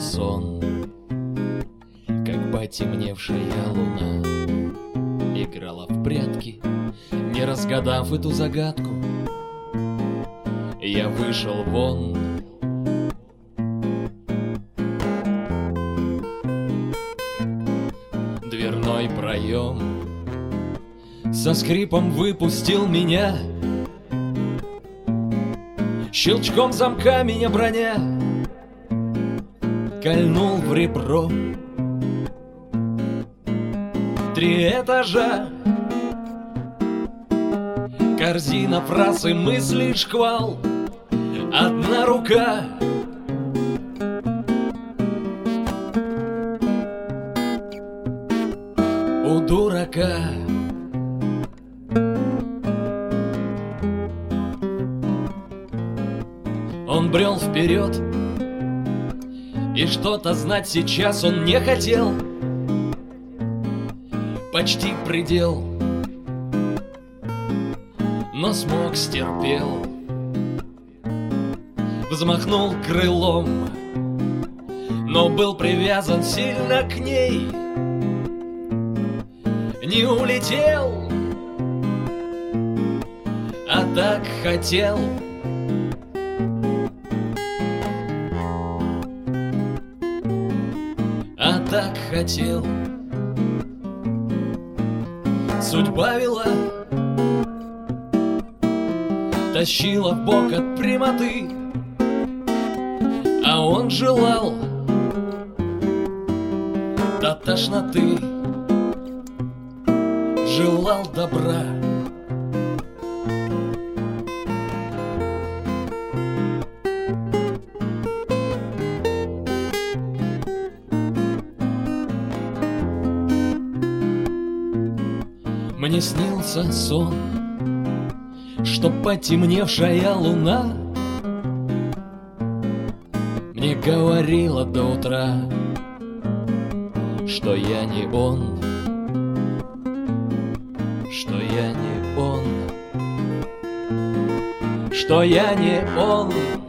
сон, как потемневшая луна играла в прятки, не разгадав эту загадку. Я вышел вон. Дверной проем со скрипом выпустил меня, щелчком замка меня броня кольнул в ребро. 3 этажа, корзина фраз и мыслей шквал, одна рука. У дурака. Он брел вперед, и что-то знать сейчас он не хотел. Почти предел, но смог, стерпел. Взмахнул крылом, но был привязан сильно к ней. Не улетел, а так хотел. А так хотел. Судьба вела, тащила в бок от прямоты, а он желал до тошноты, желал добра. Мне снился сон, что потемневшая луна мне говорила до утра, что я не он, что я не он, что я не он.